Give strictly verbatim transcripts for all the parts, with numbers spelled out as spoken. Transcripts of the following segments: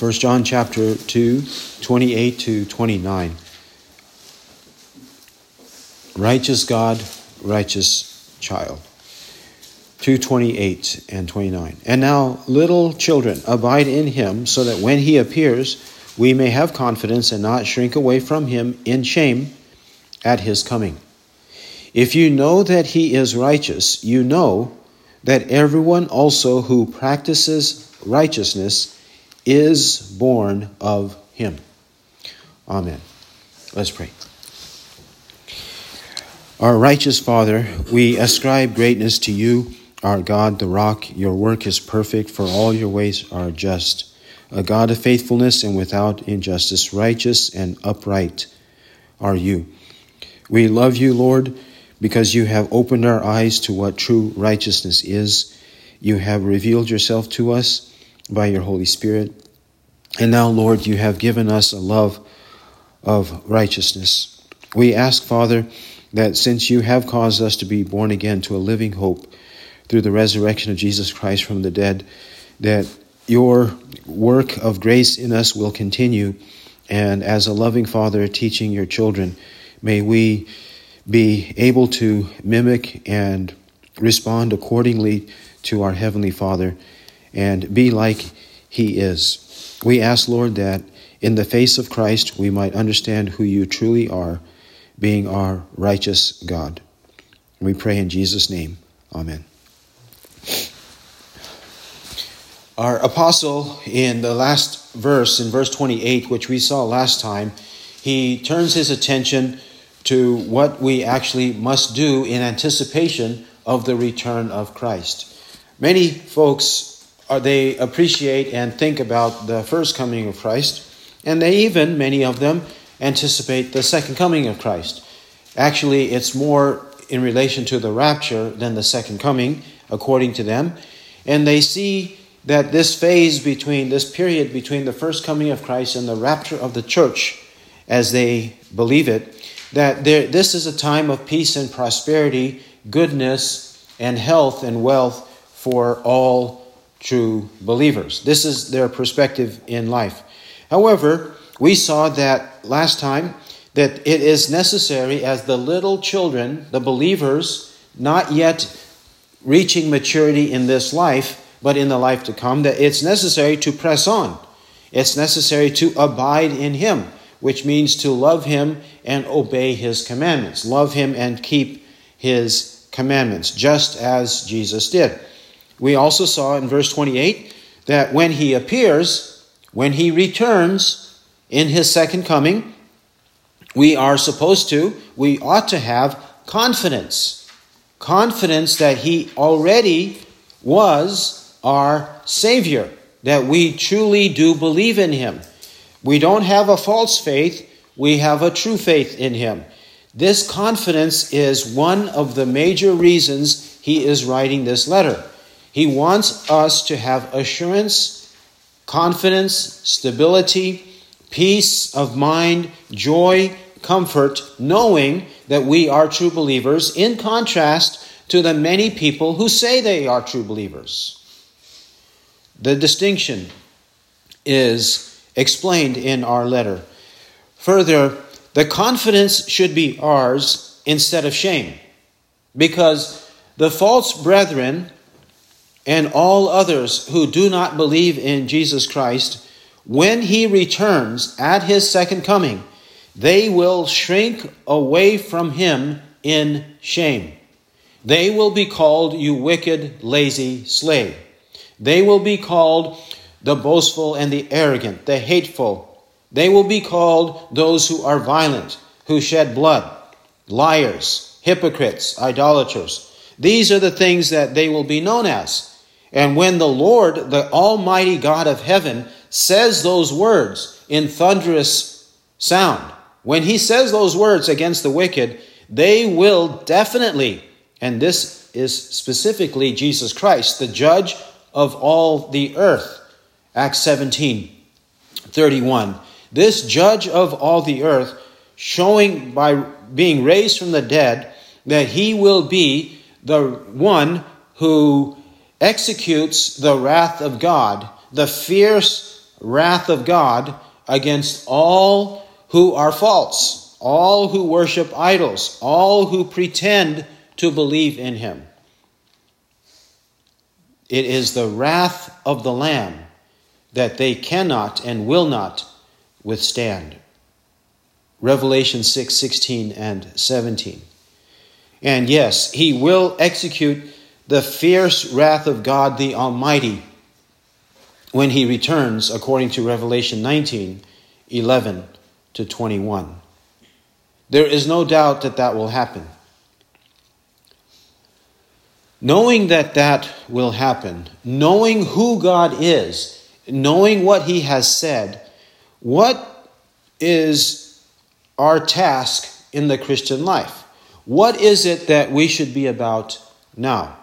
First John chapter two, twenty-eight to twenty-nine. Righteous God, righteous child. two twenty-eight and twenty-nine. And now, little children, abide in him, so that when he appears, we may have confidence and not shrink away from him in shame at his coming. If you know that he is righteous, you know that everyone also who practices righteousness is born of him. Amen. Let's pray. Our righteous Father, we ascribe greatness to you, our God, the rock. Your work is perfect, for all your ways are just. A God of faithfulness and without injustice, righteous and upright are you. We love you, Lord, because you have opened our eyes to what true righteousness is. You have revealed yourself to us by your Holy Spirit. And now, Lord, you have given us a love of righteousness. We ask, Father, that since you have caused us to be born again to a living hope through the resurrection of Jesus Christ from the dead, that your work of grace in us will continue. And as a loving Father teaching your children, may we be able to mimic and respond accordingly to our Heavenly Father and be like he is. We ask, Lord, that in the face of Christ we might understand who you truly are, being our righteous God. We pray in Jesus' name. Amen. Our apostle, in the last verse, in verse twenty-eight, which we saw last time, he turns his attention to what we actually must do in anticipation of the return of Christ. Many folks, are, they appreciate and think about the first coming of Christ, and they even, many of them, anticipate the second coming of Christ. Actually, it's more in relation to the rapture than the second coming, according to them. And they see that this phase between, this period between the first coming of Christ and the rapture of the church, as they believe it, that there, this is a time of peace and prosperity, goodness and health and wealth for all true believers. This is their perspective in life. However, we saw that last time that it is necessary, as the little children, the believers, not yet reaching maturity in this life, but in the life to come, that it's necessary to press on. It's necessary to abide in him, which means to love him and obey his commandments. Love him and keep his commandments, just as Jesus did. We also saw in verse twenty-eight that when he appears, when he returns in his second coming, we are supposed to, we ought to have confidence. Confidence that he already was our Savior, that we truly do believe in him. We don't have a false faith, we have a true faith in him. This confidence is one of the major reasons he is writing this letter. He wants us to have assurance, confidence, stability, peace of mind, joy, comfort, knowing that we are true believers, in contrast to the many people who say they are true believers. The distinction is explained in our letter. Further, the confidence should be ours instead of shame, because the false brethren and all others who do not believe in Jesus Christ, when he returns at his second coming, they will shrink away from him in shame. They will be called, you wicked, lazy slave. They will be called the boastful and the arrogant, the hateful. They will be called those who are violent, who shed blood, liars, hypocrites, idolaters. These are the things that they will be known as. And when the Lord, the Almighty God of heaven, says those words in thunderous sound, when he says those words against the wicked, they will definitely, and this is specifically Jesus Christ, the judge of all the earth, Acts seventeen thirty-one. This judge of all the earth, showing by being raised from the dead that he will be the one who executes the wrath of God, the fierce wrath of God against all who are false, all who worship idols, all who pretend to believe in him. It is the wrath of the Lamb that they cannot and will not withstand. Revelation six, sixteen and seventeen. And yes, he will execute the fierce wrath of God the Almighty when he returns, according to Revelation nineteen, eleven to twenty-one. There is no doubt that that will happen. Knowing that that will happen, knowing who God is, knowing what he has said, what is our task in the Christian life? What is it that we should be about now?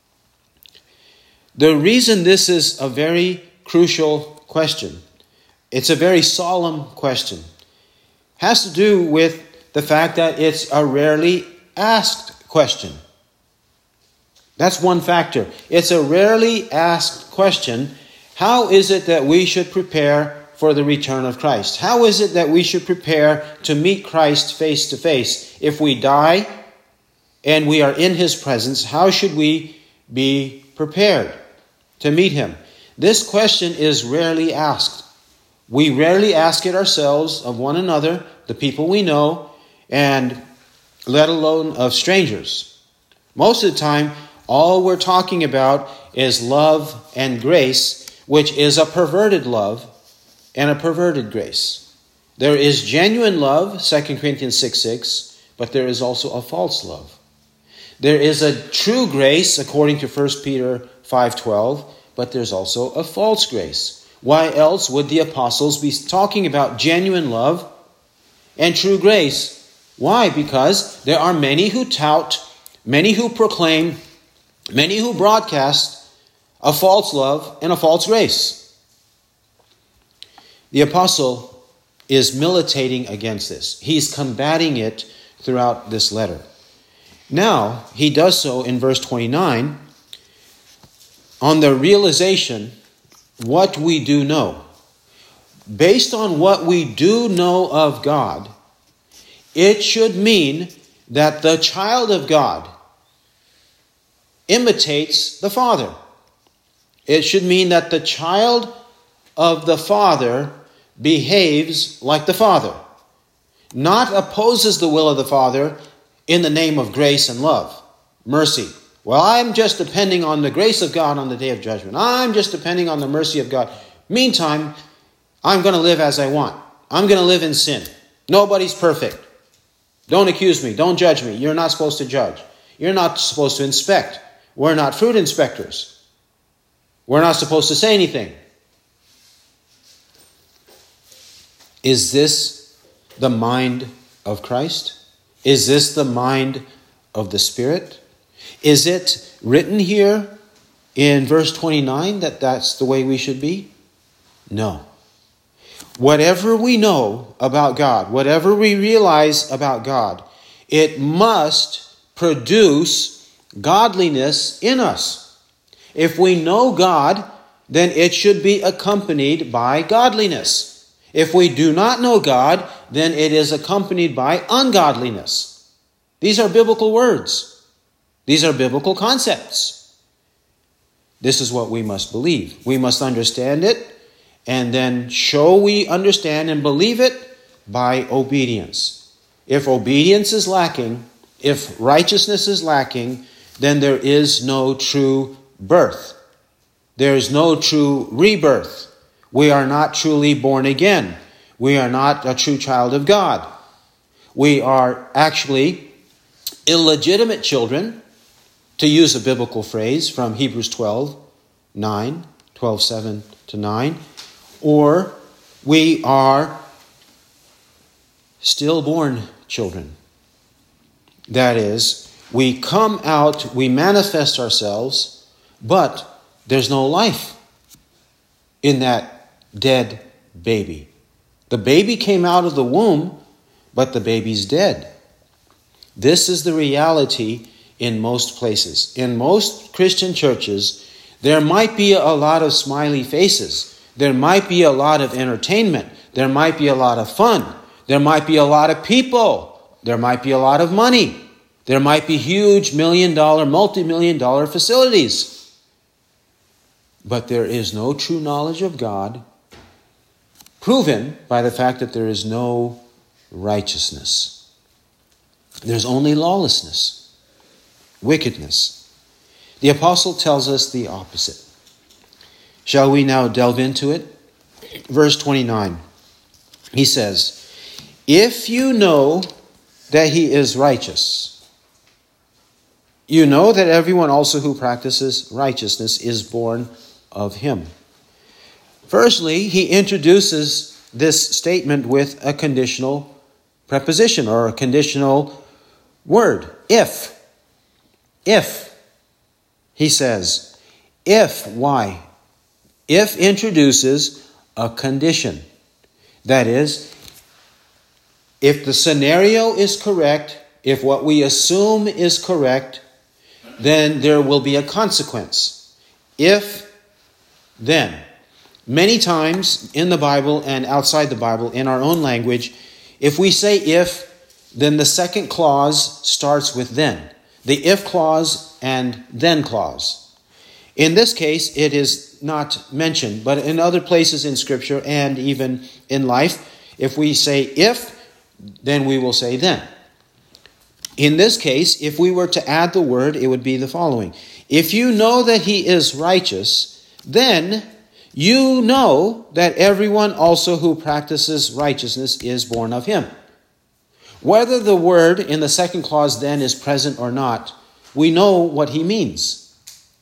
The reason this is a very crucial question, it's a very solemn question, has to do with the fact that it's a rarely asked question. That's one factor. It's a rarely asked question. How is it that we should prepare for the return of Christ? How is it that we should prepare to meet Christ face to face? If we die and we are in his presence, how should we be prepared to meet him? This question is rarely asked. We rarely ask it ourselves of one another, the people we know, and let alone of strangers. Most of the time, all we're talking about is love and grace, which is a perverted love and a perverted grace. There is genuine love, Second Corinthians six six, but there is also a false love. There is a true grace, according to First Peter five twelve, but there's also a false grace. Why else would the apostles be talking about genuine love and true grace? Why? Because there are many who tout, many who proclaim, many who broadcast a false love and a false grace. The apostle is militating against this. He's combating it throughout this letter. Now, he does so in verse twenty-nine on the realization what we do know. Based on what we do know of God, it should mean that the child of God imitates the Father. It should mean that the child of the Father behaves like the Father, not opposes the will of the Father in the name of grace and love, mercy. Well, I'm just depending on the grace of God on the day of judgment. I'm just depending on the mercy of God. Meantime, I'm going to live as I want. I'm going to live in sin. Nobody's perfect. Don't accuse me. Don't judge me. You're not supposed to judge. You're not supposed to inspect. We're not fruit inspectors. We're not supposed to say anything. Is this the mind of Christ? Is this the mind of the Spirit? Is it written here in verse twenty-nine that that's the way we should be? No. Whatever we know about God, whatever we realize about God, it must produce godliness in us. If we know God, then it should be accompanied by godliness. If we do not know God, then it is accompanied by ungodliness. These are biblical words. These are biblical concepts. This is what we must believe. We must understand it and then show we understand and believe it by obedience. If obedience is lacking, if righteousness is lacking, then there is no true birth. There is no true rebirth. We are not truly born again. We are not a true child of God. We are actually illegitimate children, to use a biblical phrase from Hebrews twelve nine, twelve seven to nine, or we are stillborn children. That is, we come out, we manifest ourselves, but there's no life in that dead baby. The baby came out of the womb, but the baby's dead. This is the reality in most places. In most Christian churches, there might be a lot of smiley faces. There might be a lot of entertainment. There might be a lot of fun. There might be a lot of people. There might be a lot of money. There might be huge million dollar, multi-million dollar facilities. But there is no true knowledge of God, proven by the fact that there is no righteousness. There's only lawlessness, wickedness. The apostle tells us the opposite. Shall we now delve into it? Verse twenty-nine. He says, if you know that he is righteous, you know that everyone also who practices righteousness is born of him. Firstly, he introduces this statement with a conditional preposition or a conditional word. If. If. He says, if, why? If introduces a condition. That is, if the scenario is correct, if what we assume is correct, then there will be a consequence. If, then. Many times in the Bible and outside the Bible, in our own language, if we say if, then the second clause starts with then. The if clause and then clause. In this case, it is not mentioned, but in other places in Scripture and even in life, if we say if, then we will say then. In this case, if we were to add the word, it would be the following. If you know that he is righteous, then you know that everyone also who practices righteousness is born of him. Whether the word in the second clause then is present or not, we know what he means.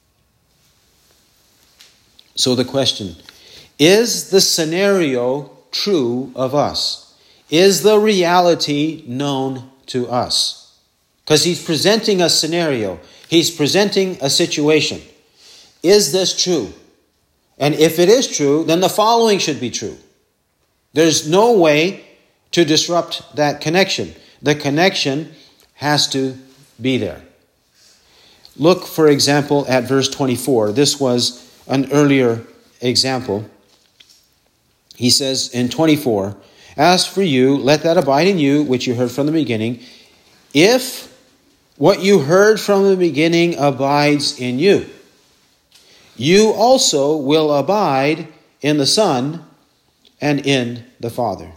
So the question, is the scenario true of us? Is the reality known to us? Because he's presenting a scenario. He's presenting a situation. Is this true? And if it is true, then the following should be true. There's no way to disrupt that connection. The connection has to be there. Look, for example, at verse twenty-four. This was an earlier example. He says in twenty-four, as for you, let that abide in you, which you heard from the beginning. If what you heard from the beginning abides in you, you also will abide in the Son and in the Father.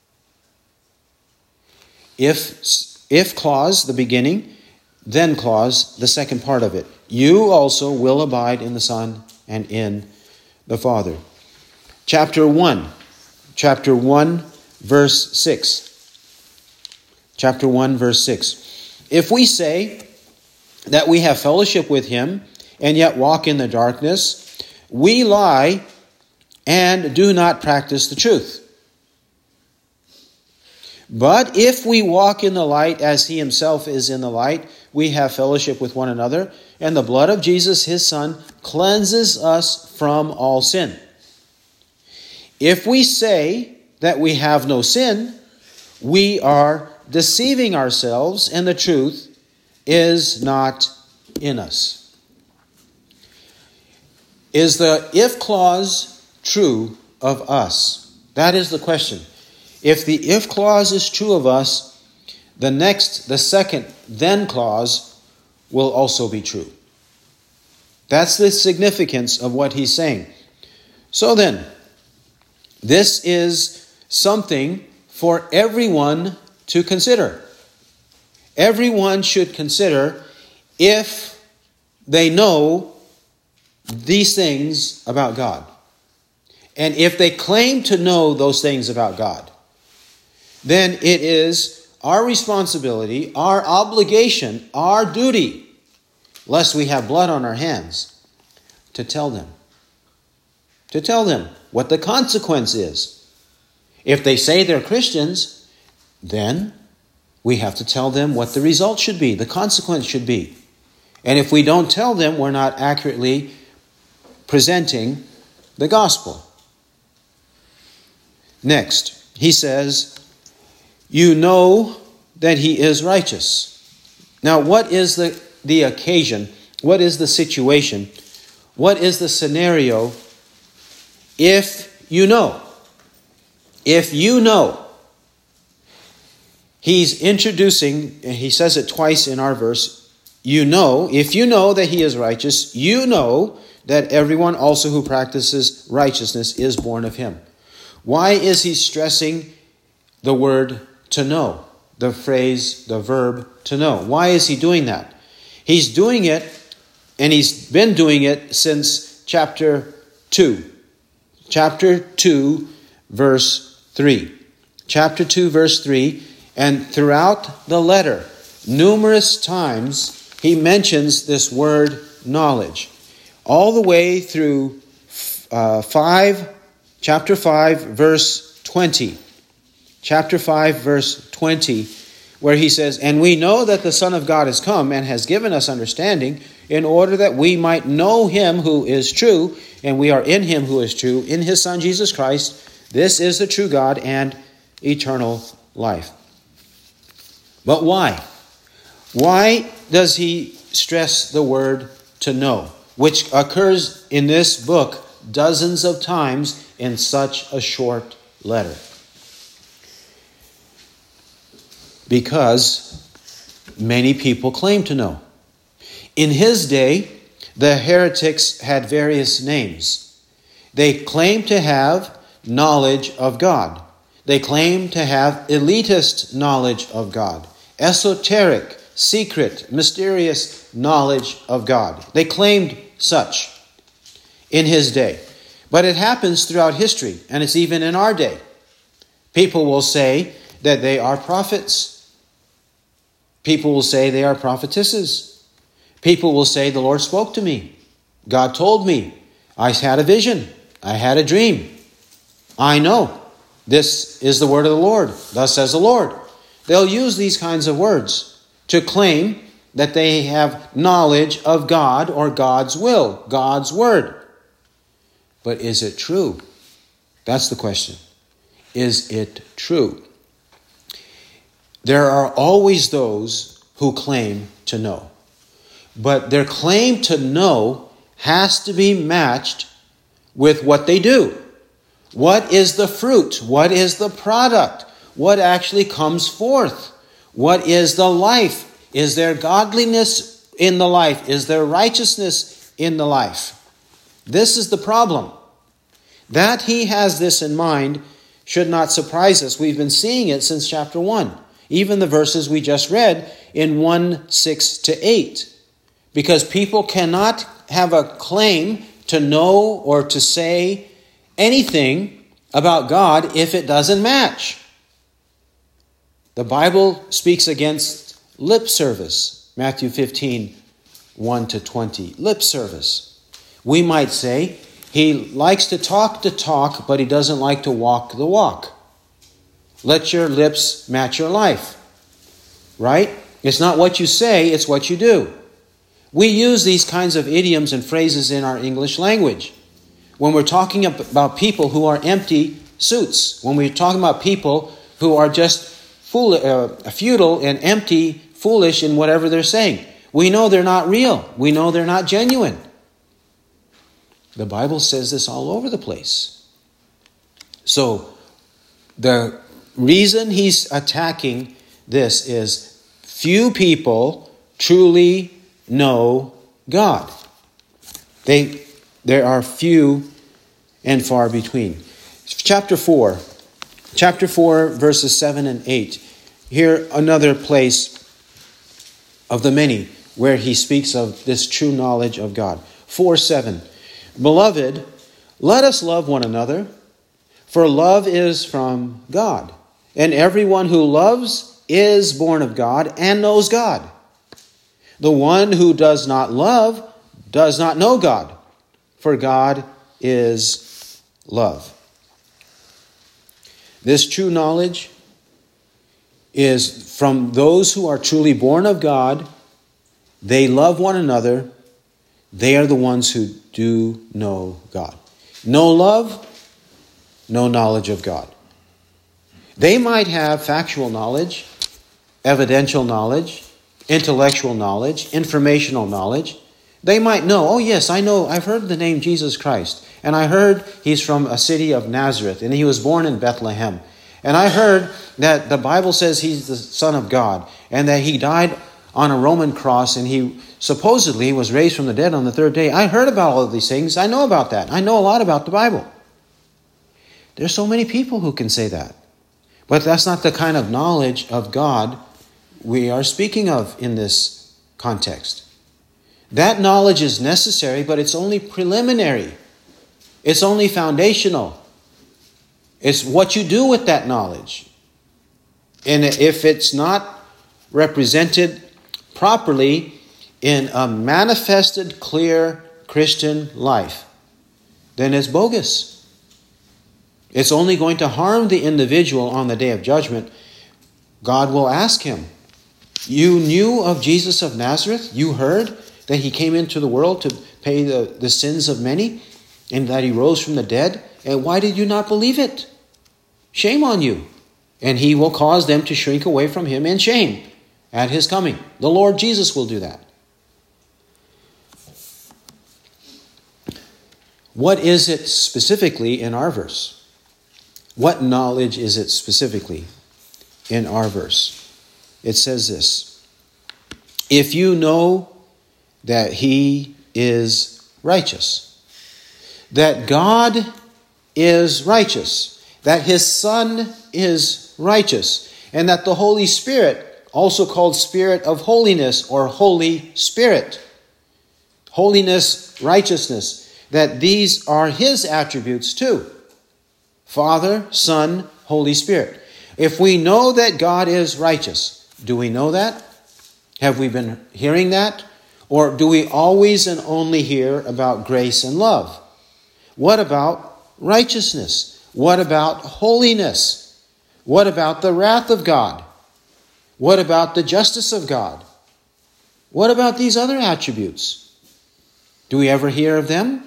If, if clause, the beginning, then clause, the second part of it. You also will abide in the Son and in the Father. Chapter one. Chapter one, verse six. Chapter one, verse six. If we say that we have fellowship with him and yet walk in the darkness, we lie and do not practice the truth. But if we walk in the light as he himself is in the light, we have fellowship with one another, and the blood of Jesus, his Son, cleanses us from all sin. If we say that we have no sin, we are deceiving ourselves, and the truth is not in us. Is the if clause true of us? That is the question. If the if clause is true of us, the next, the second then clause will also be true. That's the significance of what he's saying. So then, this is something for everyone to consider. Everyone should consider if they know these things about God. And if they claim to know those things about God, then it is our responsibility, our obligation, our duty, lest we have blood on our hands, to tell them. To tell them what the consequence is. If they say they're Christians, then we have to tell them what the result should be, the consequence should be. And if we don't tell them, we're not accurately presenting the gospel. Next, he says, you know that he is righteous. Now, what is the, the occasion? What is the situation? What is the scenario if you know. If you know. He's introducing, and he says it twice in our verse, you know, if you know that he is righteous, you know that everyone also who practices righteousness is born of him. Why is he stressing the word to know? The phrase, the verb to know. Why is he doing that? He's doing it, and he's been doing it since chapter two. Chapter two, verse three. Chapter two, verse three. And throughout the letter, numerous times, he mentions this word knowledge. All the way through uh, five, chapter five, verse twenty. Chapter five, verse twenty, where he says, and we know that the Son of God has come and has given us understanding in order that we might know him who is true, and we are in him who is true, in his Son Jesus Christ. This is the true God and eternal life. But why? Why does he stress the word to know, which occurs in this book dozens of times in such a short letter? Because many people claim to know. In his day, the heretics had various names. They claimed to have knowledge of God. They claimed to have elitist knowledge of God. Esoteric, secret, mysterious knowledge of God. They claimed such in his day. But it happens throughout history, and it's even in our day. People will say that they are prophets. People will say they are prophetesses. People will say the Lord spoke to me. God told me. I had a vision. I had a dream. I know. This is the word of the Lord. Thus says the Lord. They'll use these kinds of words to claim that they have knowledge of God or God's will, God's word. But is it true? That's the question. Is it true? There are always those who claim to know. But their claim to know has to be matched with what they do. What is the fruit? What is the product? What actually comes forth? What is the life? Is there godliness in the life? Is there righteousness in the life? This is the problem. That he has this in mind should not surprise us. We've been seeing it since chapter one. Even the verses we just read in one, six to eight. Because people cannot have a claim to know or to say anything about God if it doesn't match. The Bible speaks against lip service. Matthew fifteen, one to twenty. Lip service. We might say he likes to talk the talk, but he doesn't like to walk the walk. Let your lips match your life. Right? It's not what you say, it's what you do. We use these kinds of idioms and phrases in our English language. When we're talking about people who are empty suits, when we're talking about people who are just fool, uh, futile and empty, foolish in whatever they're saying, we know they're not real. We know they're not genuine. The Bible says this all over the place. So, the reason he's attacking this is few people truly know God. They, there are few and far between. Chapter four. Chapter four, verses seven and eight. Here, another place of the many where he speaks of this true knowledge of God. four seven. Beloved, let us love one another, for love is from God. And everyone who loves is born of God and knows God. The one who does not love does not know God, for God is love. This true knowledge is from those who are truly born of God. They love one another. They are the ones who do know God. No love, no knowledge of God. They might have factual knowledge, evidential knowledge, intellectual knowledge, informational knowledge. They might know, oh yes, I know, I've heard the name Jesus Christ. And I heard he's from a city of Nazareth, and he was born in Bethlehem. And I heard that the Bible says he's the Son of God, and that he died on a Roman cross, and he supposedly was raised from the dead on the third day. I heard about all of these things. I know about that. I know a lot about the Bible. There's so many people who can say that. But that's not the kind of knowledge of God we are speaking of in this context. That knowledge is necessary, but it's only preliminary. It's only foundational. It's what you do with that knowledge. And if it's not represented properly in a manifested, clear Christian life, then it's bogus. It's only going to harm the individual on the day of judgment. God will ask him, you knew of Jesus of Nazareth? You heard that he came into the world to pay the, the sins of many, and that he rose from the dead? And why did you not believe it? Shame on you. And he will cause them to shrink away from him in shame at his coming. The Lord Jesus will do that. What is it specifically in our verse? What knowledge is it specifically in our verse? It says this: if you know that he is righteous, that God is righteous, that his Son is righteous, and that the Holy Spirit, also called Spirit of Holiness or Holy Spirit, holiness, righteousness, that these are his attributes too. Father, Son, Holy Spirit. If we know that God is righteous, do we know that? Have we been hearing that? Or do we always and only hear about grace and love? What about righteousness? What about holiness? What about the wrath of God? What about the justice of God? What about these other attributes? Do we ever hear of them?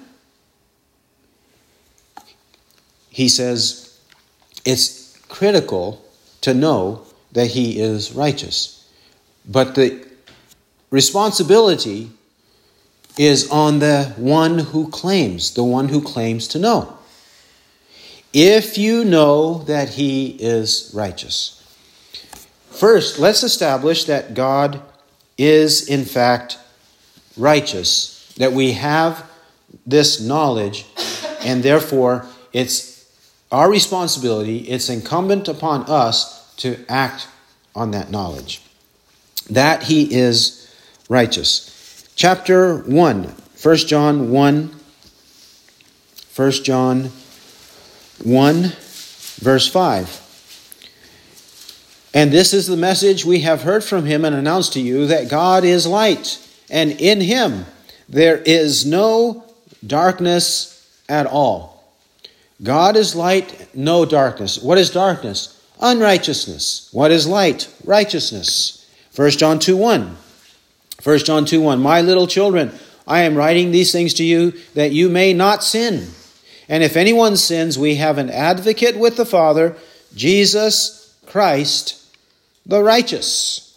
He says it's critical to know that he is righteous. But the responsibility is on the one who claims, the one who claims to know. If you know that he is righteous. First, let's establish that God is in fact righteous, that we have this knowledge, and therefore it's our responsibility, it's incumbent upon us to act on that knowledge, that he is righteous. Chapter one, First John one, First John one, verse five. And this is the message we have heard from him and announced to you, that God is light, and in him there is no darkness at all. God is light, no darkness. What is darkness? Unrighteousness. What is light? Righteousness. First John two one. First John two one. My little children, I am writing these things to you that you may not sin. And if anyone sins, we have an advocate with the Father, Jesus Christ the righteous.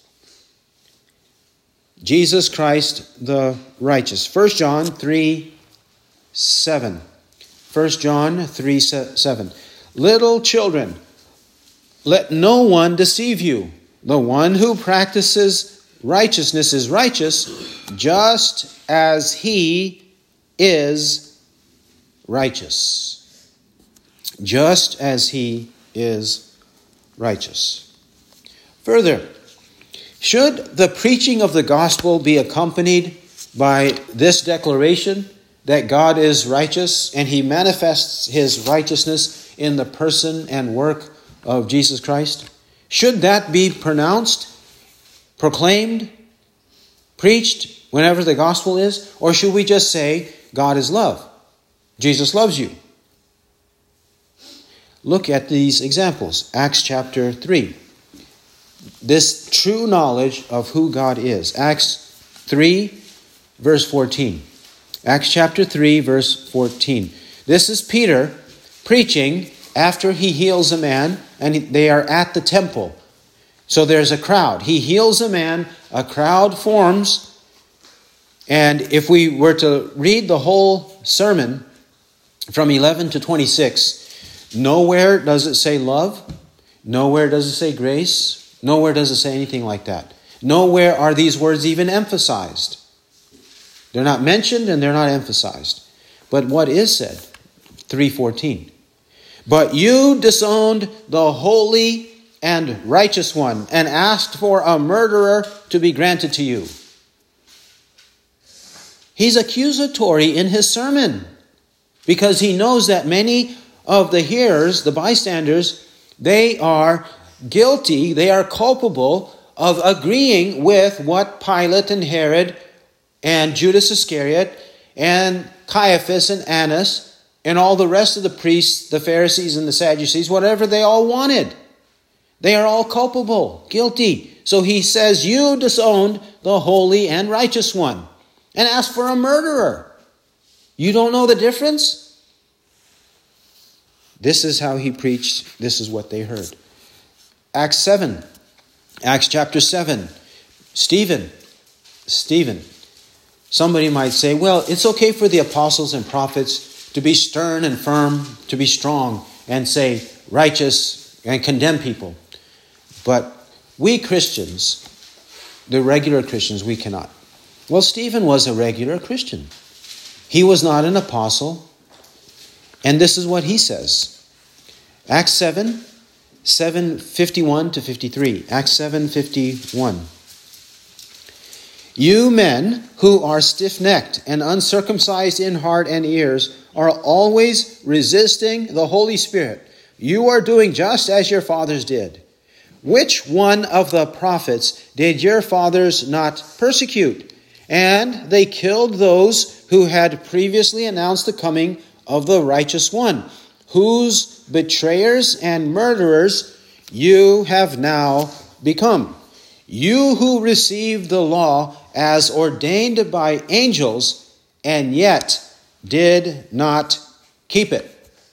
Jesus Christ the righteous. First John three seven. First John three seven. Little children, let no one deceive you. The one who practices righteousness is righteous, just as he is righteous. Just as he is righteous. Further, should the preaching of the gospel be accompanied by this declaration that God is righteous and he manifests his righteousness in the person and work of Jesus Christ? Should that be pronounced, proclaimed, preached whenever the gospel is? Or should we just say, God is love? Jesus loves you. Look at these examples. Acts chapter three. This true knowledge of who God is. Acts three, verse fourteen. Acts chapter three, verse fourteen. This is Peter preaching after he heals a man, and they are at the temple. So there's a crowd. He heals a man, a crowd forms, and if we were to read the whole sermon, from eleven to twenty-six, nowhere does it say love. Nowhere does it say grace. Nowhere does it say anything like that. Nowhere are these words even emphasized. They're not mentioned and they're not emphasized. But what is said? three fourteen. But you disowned the holy and righteous one and asked for a murderer to be granted to you. He's accusatory in his sermon because he knows that many of the hearers, the bystanders, they are guilty, they are culpable of agreeing with what Pilate and Herod and Judas Iscariot and Caiaphas and Annas and all the rest of the priests, the Pharisees and the Sadducees, whatever they all wanted. They are all culpable, guilty. So he says, you disowned the holy and righteous one and asked for a murderer. You don't know the difference? This is how he preached. This is what they heard. Acts seven. Acts chapter seven. Stephen. Stephen. Somebody might say, well, it's okay for the apostles and prophets to be stern and firm, to be strong, and say righteous and condemn people. But we Christians, the regular Christians, we cannot. Well, Stephen was a regular Christian. He was not an apostle. And this is what he says. Acts seven, seven fifty-one to fifty-three. Acts seven fifty-one. You men who are stiff-necked and uncircumcised in heart and ears are always resisting the Holy Spirit. You are doing just as your fathers did. Which one of the prophets did your fathers not persecute? And they killed those who had previously announced the coming of the righteous one, whose betrayers and murderers you have now become. You who received the law as ordained by angels, and yet did not keep it.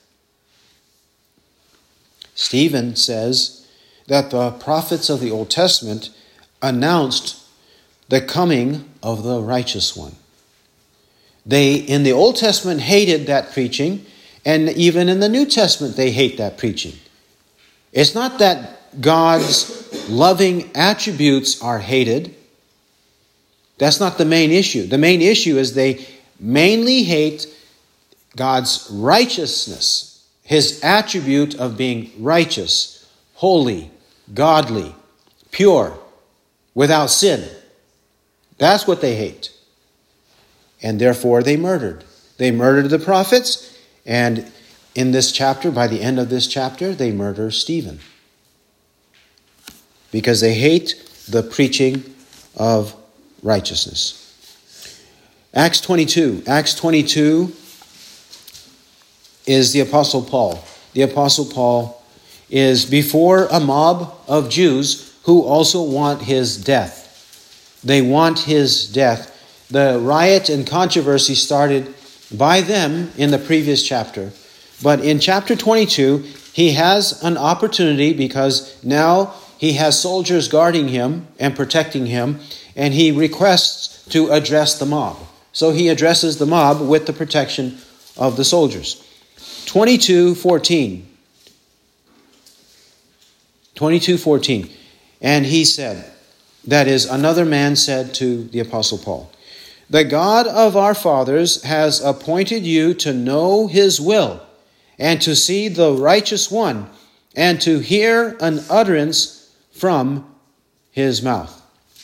Stephen says that the prophets of the Old Testament announced the coming of the righteous one. They, in the Old Testament, hated that preaching, and even in the New Testament, they hate that preaching. It's not that God's loving attributes are hated. That's not the main issue. The main issue is they mainly hate God's righteousness, his attribute of being righteous, holy, godly, pure, without sin. That's what they hate. And therefore they murdered. They murdered the prophets, and in this chapter, by the end of this chapter, they murder Stephen. Because they hate the preaching of righteousness. Acts twenty-two. Acts twenty-two is the Apostle Paul. The Apostle Paul is before a mob of Jews who also want his death. They want his death. The riot and controversy started by them in the previous chapter. But in chapter twenty-two, he has an opportunity because now he has soldiers guarding him and protecting him, and he requests to address the mob. So he addresses the mob with the protection of the soldiers. twenty-two fourteen. twenty-two fourteen. And he said, that is, another man said to the Apostle Paul, the God of our fathers has appointed you to know his will, and to see the righteous one, and to hear an utterance from his mouth.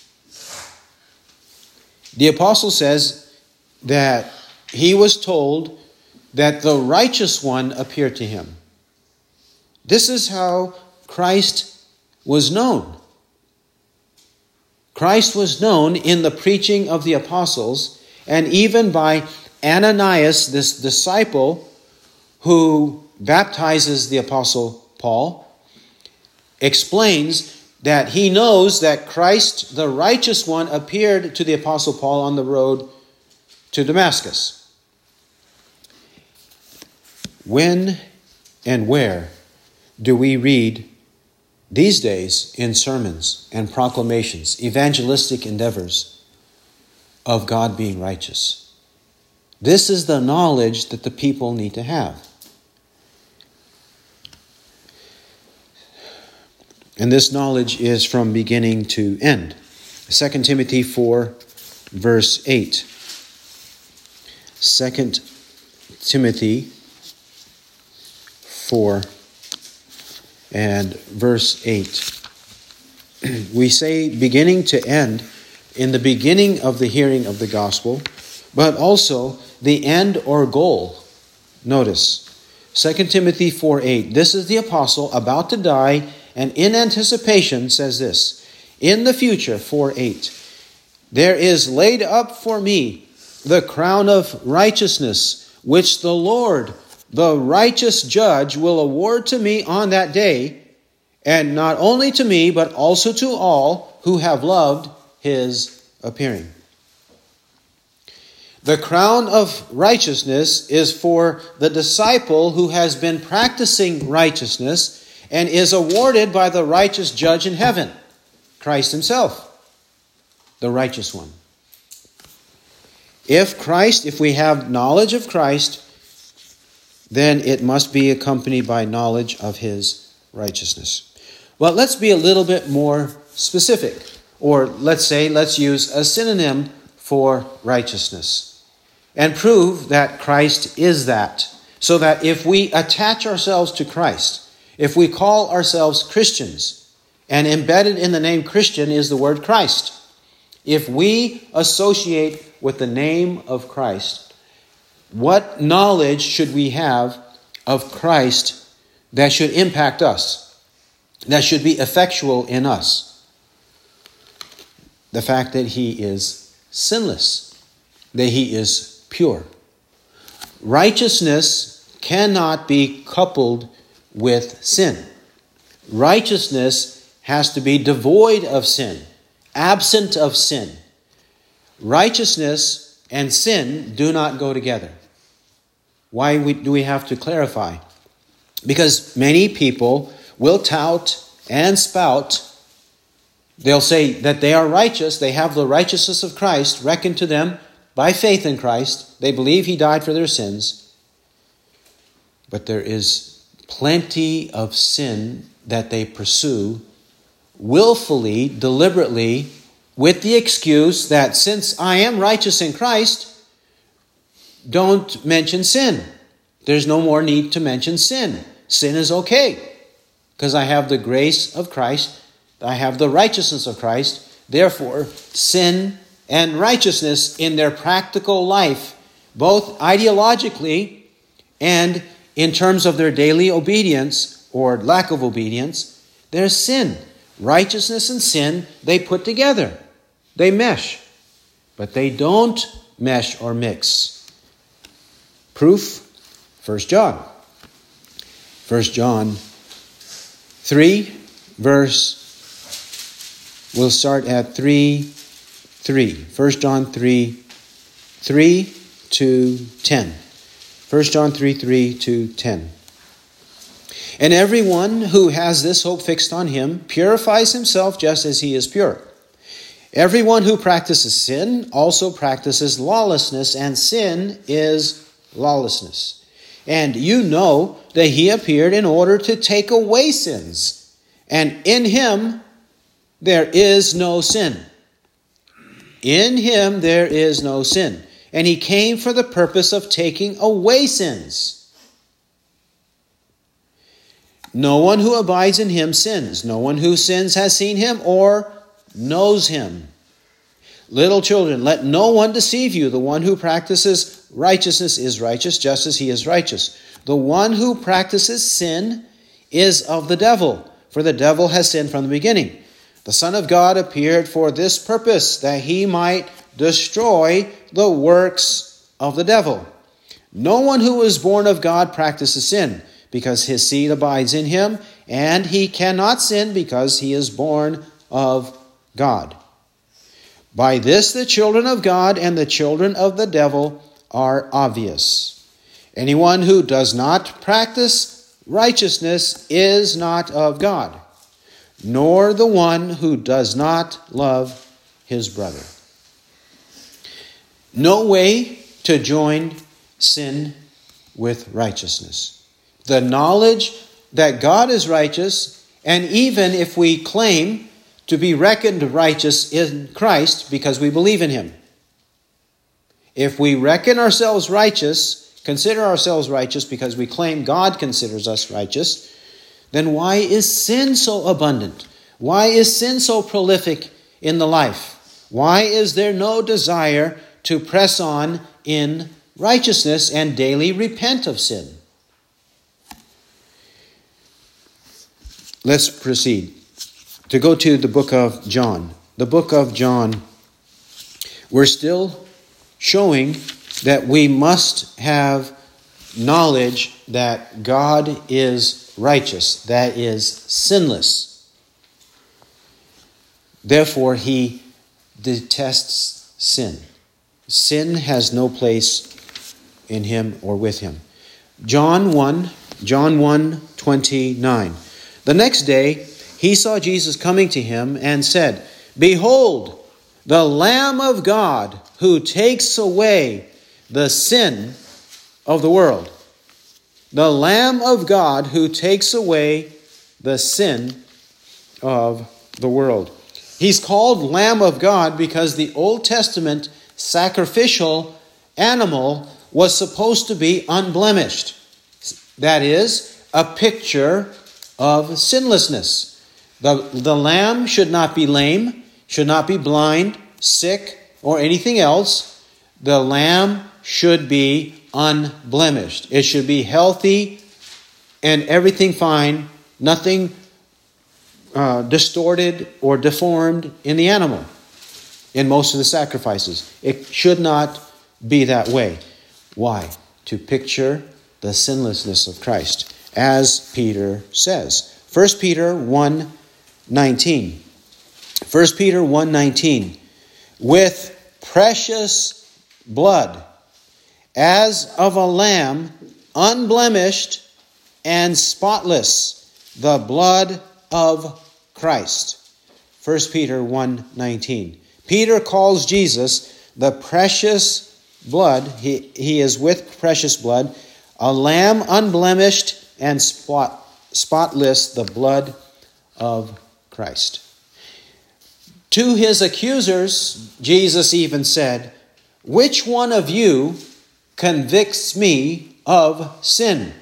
The apostle says that he was told that the righteous one appeared to him. This is how Christ was known. Christ was known in the preaching of the apostles, and even by Ananias, this disciple who baptizes the apostle Paul, explains that he knows that Christ, the righteous one, appeared to the apostle Paul on the road to Damascus. When and where do we read these days in sermons and proclamations, evangelistic endeavors of God being righteous? This is the knowledge that the people need to have. And this knowledge is from beginning to end. Second Timothy four, verse eight. Second Timothy four and verse eight. We say beginning to end, in the beginning of the hearing of the gospel, but also the end or goal. Notice, Second Timothy four eight. This is the apostle about to die, and in anticipation says this, in the future, four eight, there is laid up for me the crown of righteousness, which the Lord, the righteous judge, will award to me on that day, and not only to me, but also to all who have loved his appearing. The crown of righteousness is for the disciple who has been practicing righteousness and is awarded by the righteous judge in heaven, Christ himself, the righteous one. If Christ, if we have knowledge of Christ, then it must be accompanied by knowledge of his righteousness. Well, let's be a little bit more specific. Or let's say, let's use a synonym for righteousness and prove that Christ is that. So that if we attach ourselves to Christ, if we call ourselves Christians, and embedded in the name Christian is the word Christ, if we associate with the name of Christ, what knowledge should we have of Christ that should impact us, that should be effectual in us? The fact that he is sinless, that he is pure. Righteousness cannot be coupled with sin. Righteousness has to be devoid of sin, absent of sin. Righteousness and sin do not go together. Why do we have to clarify? Because many people will tout and spout. They'll say that they are righteous. They have the righteousness of Christ reckoned to them by faith in Christ. They believe he died for their sins. But there is plenty of sin that they pursue willfully, deliberately, with the excuse that since I am righteous in Christ, don't mention sin. There's no more need to mention sin. Sin is okay because I have the grace of Christ. I have the righteousness of Christ. Therefore, sin and righteousness in their practical life, both ideologically and in terms of their daily obedience or lack of obedience, there's sin. Righteousness and sin, they put together. They mesh. But they don't mesh or mix. Proof, First John. First John three, verse, we'll start at three, three. First John three, three to ten. First John three, three to ten. And everyone who has this hope fixed on him purifies himself just as he is pure. Everyone who practices sin also practices lawlessness, and sin is lawlessness. And you know that he appeared in order to take away sins, and in him there is no sin. In him there is no sin. And he came for the purpose of taking away sins. No one who abides in him sins. No one who sins has seen him or knows him. Little children, let no one deceive you. The one who practices righteousness is righteous, just as he is righteous. The one who practices sin is of the devil, for the devil has sinned from the beginning. The Son of God appeared for this purpose, that he might destroy the works of the devil. No one who is born of God practices sin, because his seed abides in him, and he cannot sin because he is born of God. By this the children of God and the children of the devil are obvious. Anyone who does not practice righteousness is not of God, nor the one who does not love his brother. No way to to join sin with righteousness. The knowledge that God is righteous, and even if we claim to be reckoned righteous in Christ because we believe in him. If we reckon ourselves righteous, consider ourselves righteous because we claim God considers us righteous, then why is sin so abundant? Why is sin so prolific in the life? Why is there no desire to press on in righteousness and daily repent of sin? Let's proceed to go to the book of John. The book of John, we're still showing that we must have knowledge that God is righteous, that is sinless. Therefore, he detests sin. Sin has no place in him or with him. John one, John one twenty-nine. The next day, he saw Jesus coming to him and said, "Behold, the Lamb of God who takes away the sin of the world." The Lamb of God who takes away the sin of the world. He's called Lamb of God because the Old Testament sacrificial animal was supposed to be unblemished. That is, a picture of sinlessness. The, the lamb should not be lame, should not be blind, sick, or anything else. The lamb should be unblemished. It should be healthy and everything fine, nothing uh, distorted or deformed in the animal in most of the sacrifices. It should not be that way. Why? To picture the sinlessness of Christ, as Peter says. First Peter one nineteen. First Peter one nineteen. With precious blood, as of a lamb, unblemished and spotless, the blood of Christ. First Peter one nineteen. Peter calls Jesus the precious blood. He, he is with precious blood, a lamb unblemished and spot, spotless, the blood of Christ. To his accusers, Jesus even said, "Which one of you convicts me of sin?"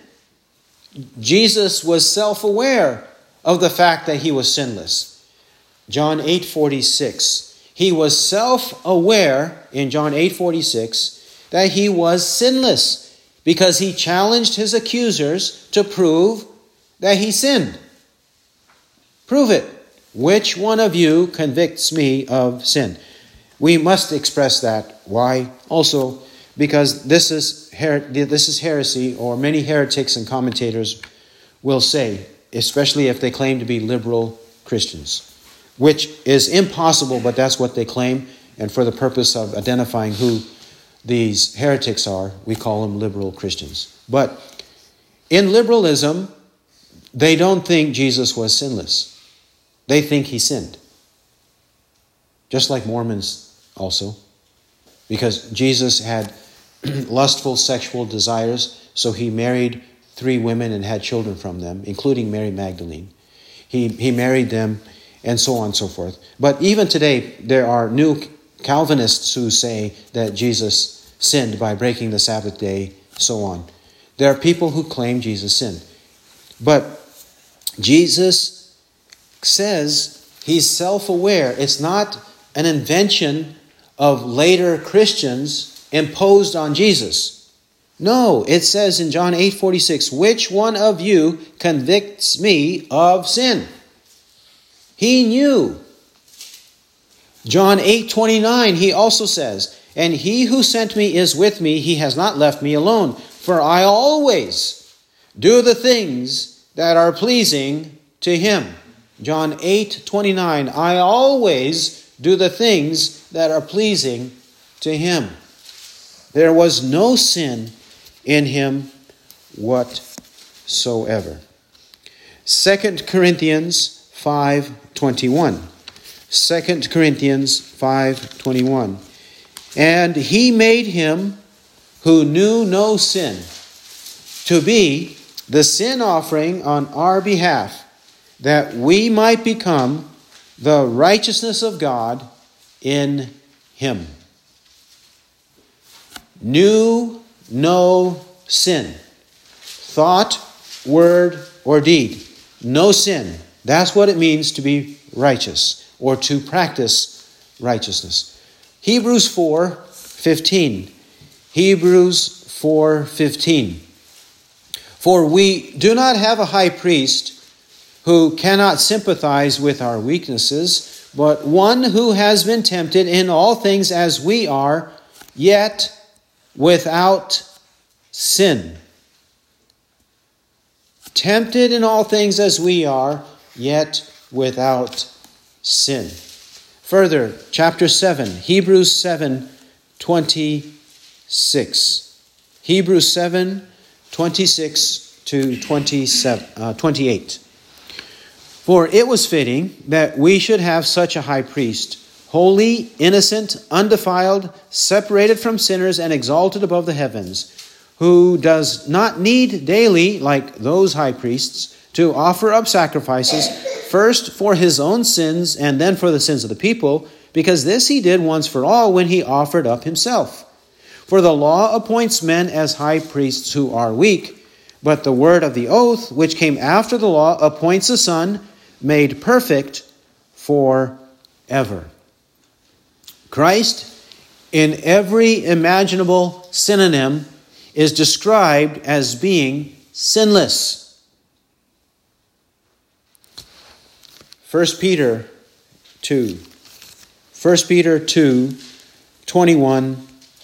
Jesus was self-aware of the fact that he was sinless. John eight forty-six. He was self-aware in John eight forty-six that he was sinless because he challenged his accusers to prove that he sinned. Prove it. Which one of you convicts me of sin? We must express that. Why? Also, because this is her- this is heresy, or many heretics and commentators will say, especially if they claim to be liberal Christians, which is impossible, but that's what they claim. And for the purpose of identifying who these heretics are, we call them liberal Christians. But in liberalism, they don't think Jesus was sinless. They think he sinned. Just like Mormons also. Because Jesus had lustful sexual desires, so he married three women and had children from them, including Mary Magdalene. He, he married them, and so on and so forth. But even today, there are new Calvinists who say that Jesus sinned by breaking the Sabbath day, so on. There are people who claim Jesus sinned. But Jesus says he's self-aware. It's not an invention of later Christians imposed on Jesus. No, it says in John eight forty-six, "Which one of you convicts me of sin?" He knew. John eight twenty-nine, he also says, "And he who sent me is with me. He has not left me alone. For I always do the things that are pleasing to him." John eight twenty-nine, "I always do the things that are pleasing to him." There was no sin in him whatsoever. Second Corinthians five twenty-one. Second Corinthians five twenty-one. "And he made him who knew no sin, to be the sin offering on our behalf, that we might become the righteousness of God in him. Knew no sin. Thought, word, or deed. No sin. That's what it means to be righteous, or to practice righteousness. Hebrews four fifteen. Hebrews four fifteen. For we do not have a high priest who cannot sympathize with our weaknesses, but one who has been tempted in all things as we are, yet without sin. Tempted in all things as we are, yet without sin. Further, chapter seven, Hebrews seven twenty-six. Hebrews seven twenty-six to twenty-seven, uh, twenty-eight. For it was fitting that we should have such a high priest, holy, innocent, undefiled, separated from sinners, and exalted above the heavens, who does not need daily, like those high priests, to offer up sacrifices, first for his own sins and then for the sins of the people, because this he did once for all when he offered up himself. For the law appoints men as high priests who are weak, but the word of the oath, which came after the law, appoints a son made perfect forever. Christ, in every imaginable synonym, is described as being sinless. First Peter two. First Peter two, twenty-one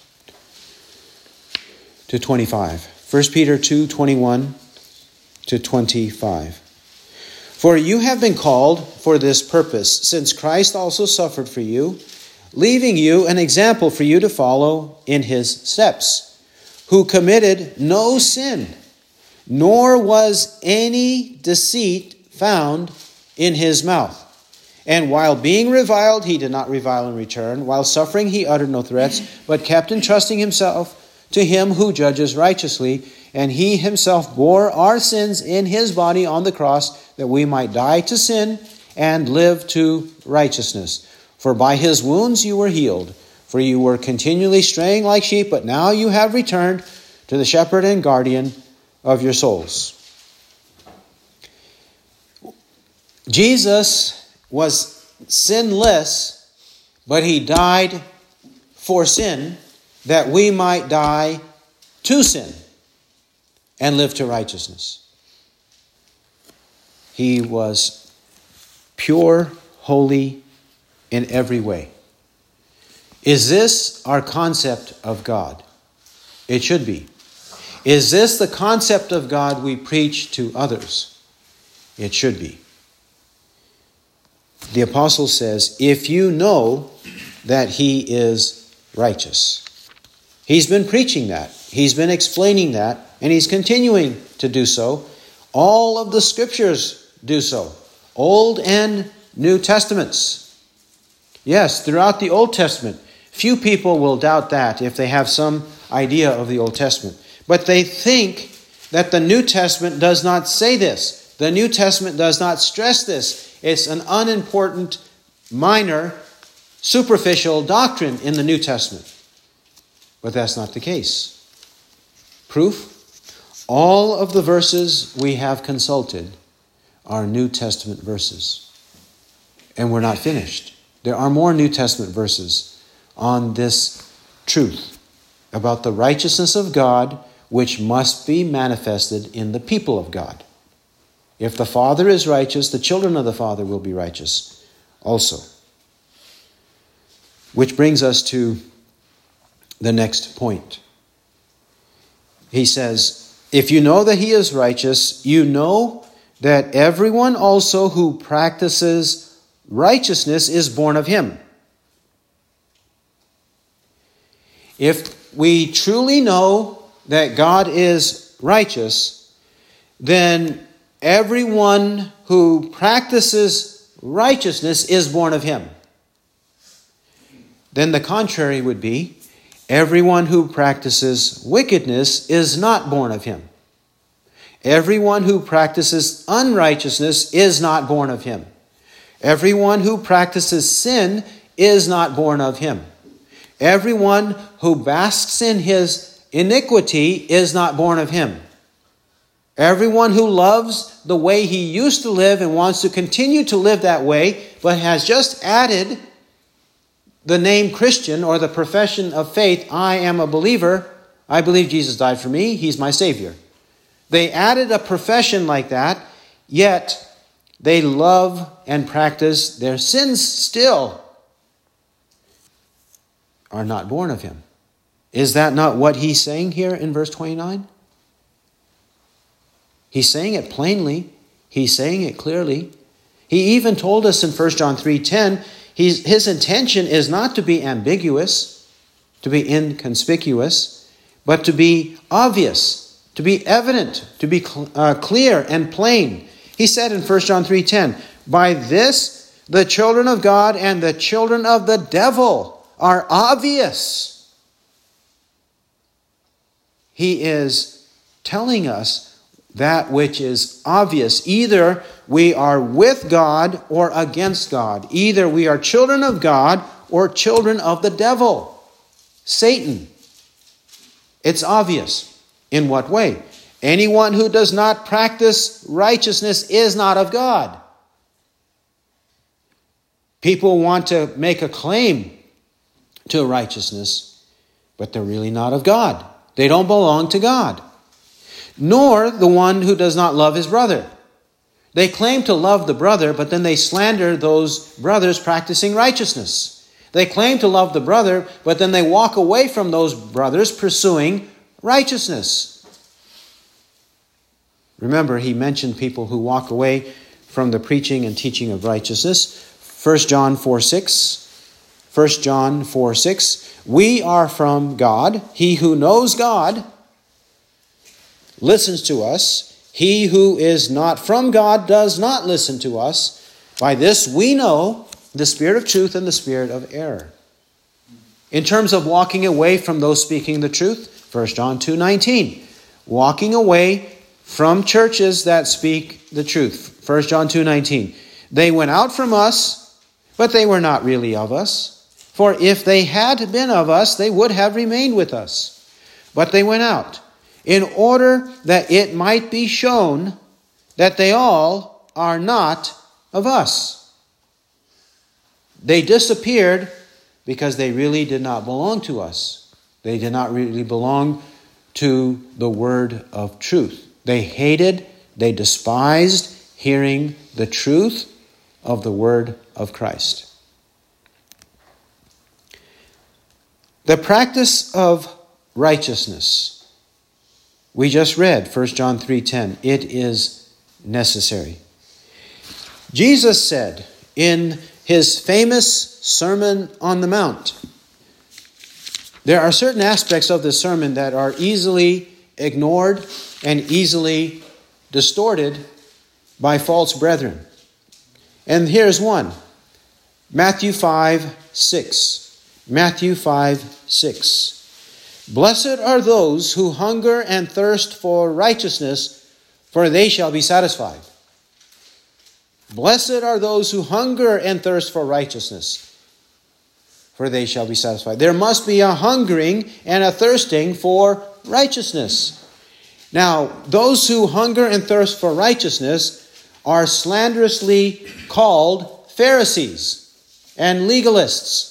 to twenty-five. First Peter two, twenty-one to twenty-five. For you have been called for this purpose, since Christ also suffered for you, leaving you an example for you to follow in his steps, who committed no sin, nor was any deceit found in his mouth. And while being reviled, he did not revile in return. While suffering, he uttered no threats, but kept entrusting himself to him who judges righteously. And he himself bore our sins in his body on the cross, that we might die to sin and live to righteousness. For by his wounds you were healed. For you were continually straying like sheep, but now you have returned to the shepherd and guardian of your souls. Jesus was sinless, but he died for sin, that we might die to sin and live to righteousness. He was pure, holy in every way. Is this our concept of God? It should be. Is this the concept of God we preach to others? It should be. The apostle says, if you know that he is righteous. He's been preaching that. He's been explaining that, and he's continuing to do so. All of the scriptures do so. Old and New Testaments. Yes, throughout the Old Testament. Few people will doubt that if they have some idea of the Old Testament. But they think that the New Testament does not say this. The New Testament does not stress this. It's an unimportant, minor, superficial doctrine in the New Testament. But that's not the case. Proof? All of the verses we have consulted are New Testament verses. And we're not finished. There are more New Testament verses on this truth about the righteousness of God, which must be manifested in the people of God. If the Father is righteous, the children of the Father will be righteous also. Which brings us to the next point. He says, if you know that he is righteous, you know that everyone also who practices righteousness is born of him. If we truly know that God is righteous, then everyone who practices righteousness is born of him. Then the contrary would be, Everyone who practices wickedness is not born of him. Everyone who practices unrighteousness is not born of him. Everyone who practices sin is not born of him. Everyone who basks in his iniquity is not born of him. Everyone who loves the way he used to live and wants to continue to live that way, but has just added the name Christian or the profession of faith, I am a believer, I believe Jesus died for me, he's my Savior. They added a profession like that, yet they love and practice their sins still, are not born of him. Is that not what he's saying here in verse twenty-nine? He's saying it plainly. He's saying it clearly. He even told us in First John three ten, he's, his intention is not to be ambiguous, to be inconspicuous, but to be obvious, to be evident, to be cl- uh, clear and plain. He said in First John three ten, by this the children of God and the children of the devil are obvious. He is telling us that which is obvious. Either we are with God or against God. Either we are children of God or children of the devil, Satan. It's obvious. In what way? Anyone who does not practice righteousness is not of God. People want to make a claim to righteousness, but they're really not of God. They don't belong to God. Nor the one who does not love his brother. They claim to love the brother, but then they slander those brothers practicing righteousness. They claim to love the brother, but then they walk away from those brothers pursuing righteousness. Remember, he mentioned people who walk away from the preaching and teaching of righteousness. First John four six. First John four six. We are from God. He who knows God listens to us. He who is not from God does not listen to us. By this we know the spirit of truth and the spirit of error. In terms of walking away from those speaking the truth, First John two nineteen. Walking away from churches that speak the truth. First John two nineteen. They went out from us, but they were not really of us. For if they had been of us, they would have remained with us. But they went out, in order that it might be shown that they all are not of us. They disappeared because they really did not belong to us. They did not really belong to the word of truth. They hated, they despised hearing the truth of the word of Christ. The practice of righteousness. We just read First John three ten. It is necessary. Jesus said in his famous Sermon on the Mount, there are certain aspects of this sermon that are easily ignored and easily distorted by false brethren. And here's one. Matthew five six. Matthew five six. Blessed are those who hunger and thirst for righteousness, for they shall be satisfied. Blessed are those who hunger and thirst for righteousness, for they shall be satisfied. There must be a hungering and a thirsting for righteousness. Now, those who hunger and thirst for righteousness are slanderously called Pharisees and legalists.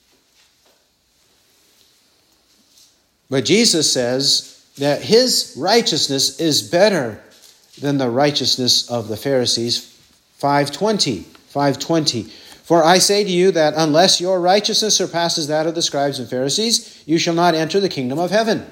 But Jesus says that his righteousness is better than the righteousness of the Pharisees. five twenty. five twenty. For I say to you that unless your righteousness surpasses that of the scribes and Pharisees, you shall not enter the kingdom of heaven.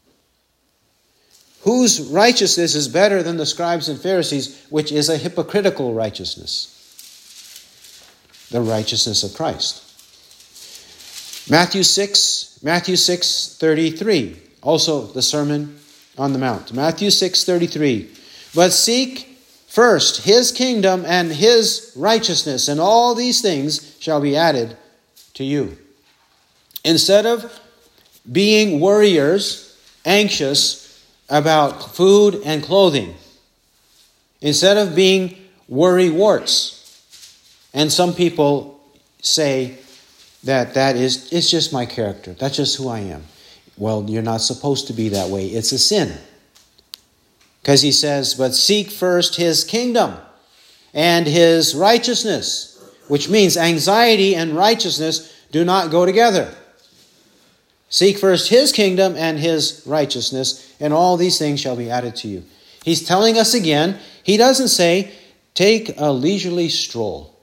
Whose righteousness is better than the scribes and Pharisees, which is a hypocritical righteousness? The righteousness of Christ. Matthew six, Matthew six thirty-three, also the Sermon on the Mount. Matthew six thirty-three. But seek first his kingdom and his righteousness, and all these things shall be added to you. Instead of being worriers, anxious about food and clothing, instead of being worry-warts. And some people say that that is, it's just my character. That's just who I am. Well, you're not supposed to be that way. It's a sin. Because he says, but seek first his kingdom and his righteousness, which means anxiety and righteousness do not go together. Seek first his kingdom and his righteousness, and all these things shall be added to you. He's telling us again, he doesn't say, take a leisurely stroll.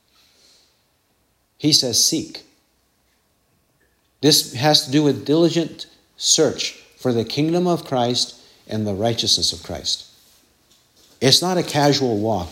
He says, seek. This has to do with diligent search for the kingdom of Christ and the righteousness of Christ. It's not a casual walk.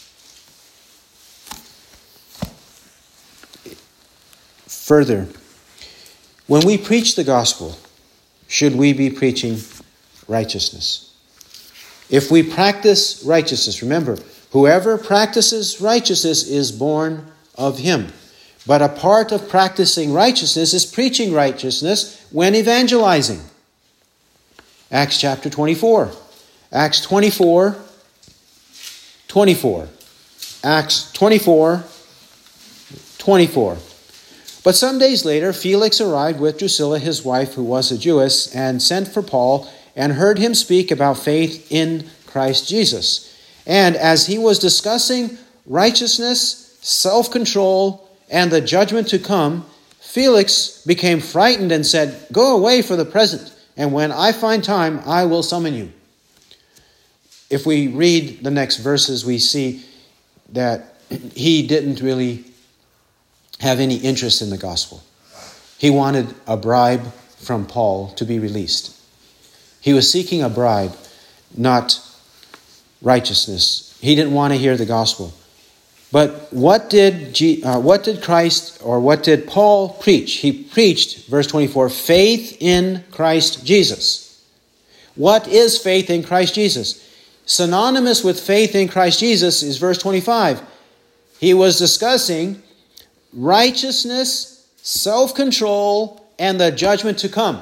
Further, when we preach the gospel, should we be preaching righteousness? If we practice righteousness, remember, whoever practices righteousness is born of him. But a part of practicing righteousness is preaching righteousness when evangelizing. Acts chapter twenty-four. Acts twenty-four, twenty-four. Acts twenty-four, twenty-four. But some days later, Felix arrived with Drusilla, his wife, who was a Jewess, and sent for Paul, and heard him speak about faith in Christ Jesus. And as he was discussing righteousness, self-control, and the judgment to come, Felix became frightened and said, go away for the present, and when I find time, I will summon you. If we read the next verses, we see that he didn't really have any interest in the gospel. He wanted a bribe from Paul to be released. He was seeking a bribe, not righteousness. He didn't want to hear the gospel. But what did G, uh, what did Christ or what did Paul preach? He preached, verse twenty-four, faith in Christ Jesus. What is faith in Christ Jesus? Synonymous with faith in Christ Jesus is verse twenty-five. He was discussing righteousness, self-control, and the judgment to come.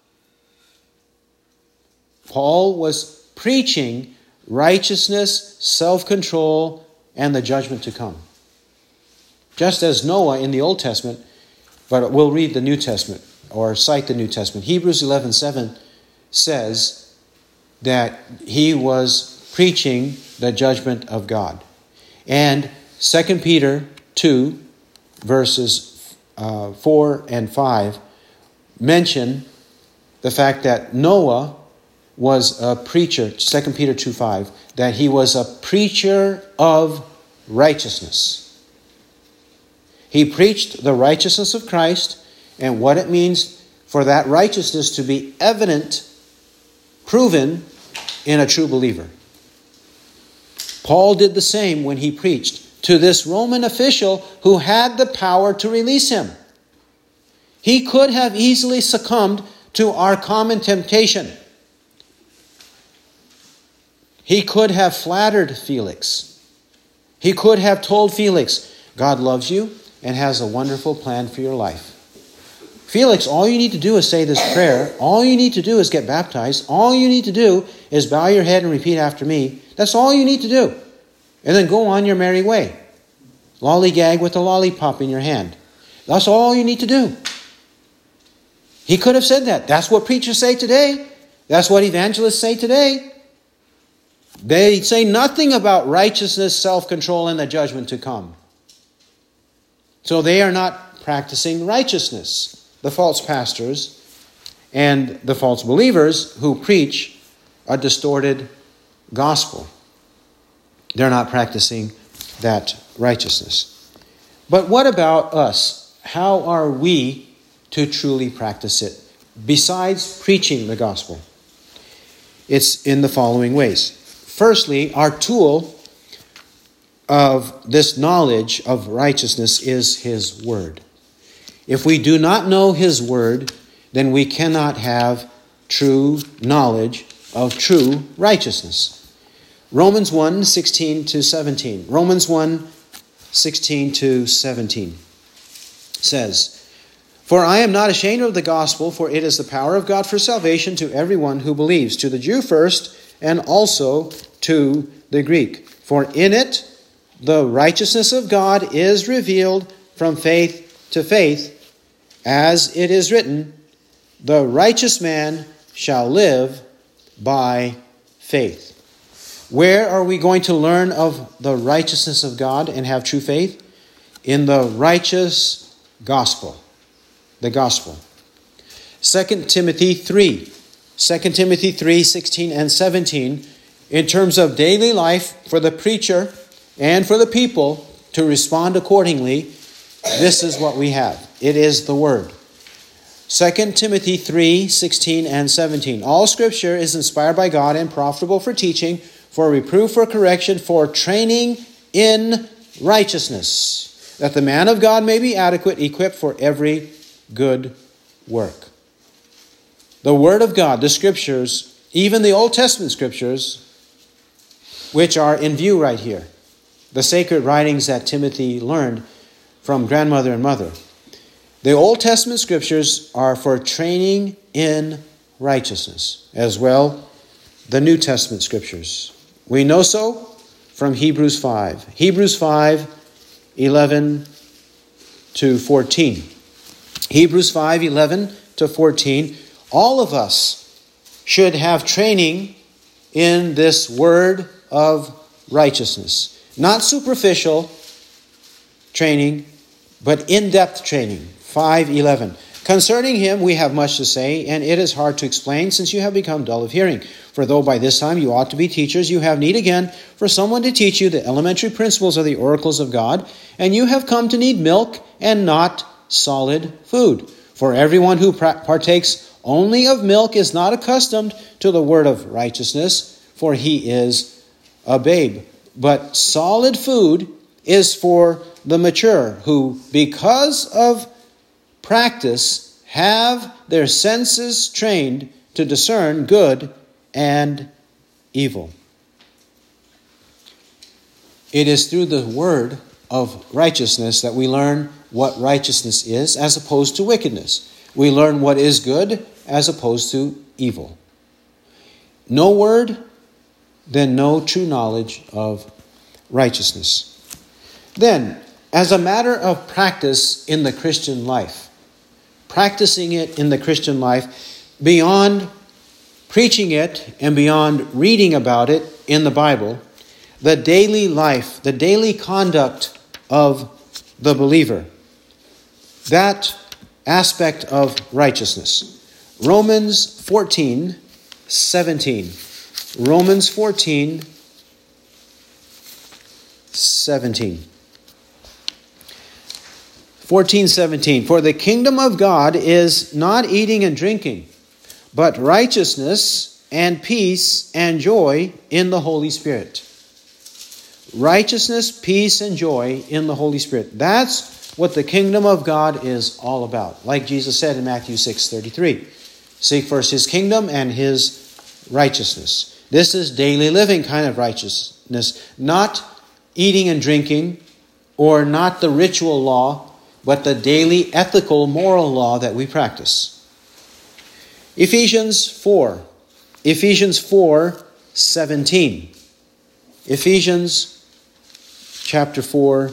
Paul was preaching righteousness, self-control, and the judgment to come. Just as Noah in the Old Testament, but we'll read the New Testament or cite the New Testament. Hebrews eleven seven says that he was preaching the judgment of God. And Second Peter two, verses uh, four and five mention the fact that Noah was a preacher, Second Peter two five, that he was a preacher of righteousness. He preached the righteousness of Christ and what it means for that righteousness to be evident, proven in a true believer. Paul did the same when he preached to this Roman official who had the power to release him. He could have easily succumbed to our common temptation. He could have flattered Felix. He could have told Felix, God loves you and has a wonderful plan for your life. Felix, all you need to do is say this prayer. All you need to do is get baptized. All you need to do is bow your head and repeat after me. That's all you need to do. And then go on your merry way. Lollygag with a lollipop in your hand. That's all you need to do. He could have said that. That's what preachers say today. That's what evangelists say today. They say nothing about righteousness, self-control, and the judgment to come. So they are not practicing righteousness. The false pastors and the false believers who preach a distorted gospel. They're not practicing that righteousness. But what about us? How are we to truly practice it besides preaching the gospel? It's in the following ways. Firstly, our tool of this knowledge of righteousness is His Word. If we do not know His Word, then we cannot have true knowledge of true righteousness. Romans one, sixteen to seventeen. Romans one, sixteen to seventeen says, For I am not ashamed of the gospel, for it is the power of God for salvation to everyone who believes, to the Jew first, and also to the Greek. For in it the righteousness of God is revealed from faith to faith, as it is written, the righteous man shall live by faith. Where are we going to learn of the righteousness of God and have true faith? In the righteous gospel. The gospel. Second Timothy three. Second Timothy three, sixteen and seventeen. In terms of daily life for the preacher and for the people to respond accordingly, this is what we have. It is the word. Second Timothy three, sixteen and seventeen. All scripture is inspired by God and profitable for teaching, for reproof, for correction, for training in righteousness, that the man of God may be adequate, equipped for every good work. The Word of God, the Scriptures, even the Old Testament Scriptures, which are in view right here, the sacred writings that Timothy learned from grandmother and mother. The Old Testament Scriptures are for training in righteousness, as well the New Testament Scriptures. We know so from Hebrews five. Hebrews five, eleven to fourteen. Hebrews five, eleven to fourteen. All of us should have training in this word of righteousness. Not superficial training, but in-depth training. five eleven. Concerning him we have much to say, and it is hard to explain, since you have become dull of hearing. For though by this time you ought to be teachers, you have need again for someone to teach you the elementary principles of the oracles of God, and you have come to need milk and not solid food. For everyone who partakes only of milk is not accustomed to the word of righteousness, for he is a babe. But solid food is for the mature, who, because of practice, have their senses trained to discern good and evil. It is through the word of righteousness that we learn what righteousness is as opposed to wickedness. We learn what is good as opposed to evil. No word, then no true knowledge of righteousness. Then, as a matter of practice in the Christian life, practicing it in the Christian life, beyond preaching it and beyond reading about it in the Bible, the daily life, the daily conduct of the believer, that aspect of righteousness. Romans fourteen, seventeen. Romans fourteen, seventeen. fourteen, seventeen. For the kingdom of God is not eating and drinking, but righteousness and peace and joy in the Holy Spirit. Righteousness, peace, and joy in the Holy Spirit. That's what the kingdom of God is all about. Like Jesus said in Matthew six thirty-three. Seek first his kingdom and his righteousness. This is daily living kind of righteousness. Not eating and drinking, or not the ritual law, but the daily ethical, moral law that we practice. Ephesians four. Ephesians four, seventeen. Ephesians chapter four,